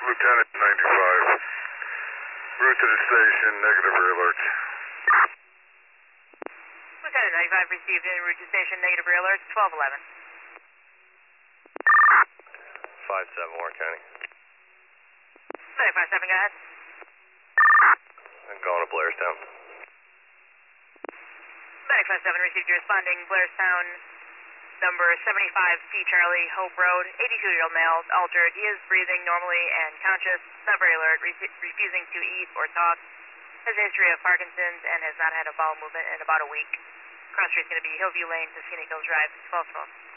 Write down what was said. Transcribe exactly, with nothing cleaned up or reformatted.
Lieutenant ninety-five. Route to the station, negative rear alert. Lieutenant ninety-five received en route to station, negative rear alert, twelve eleven. five seven, Warren County. Medic five seven, go ahead. I'm going to Blairstown. Medic five seven received your responding, Blairstown, number seventy-five C Charlie, Hope Road, eighty-two-year-old male, altered. He is breathing normally and conscious, not very alert, re refusing to eat or talk, has a history of Parkinson's, and has not had a bowel movement in about a week. Cross street's going to be Hillview Lane to Scenic Hills Drive, twelve twelve.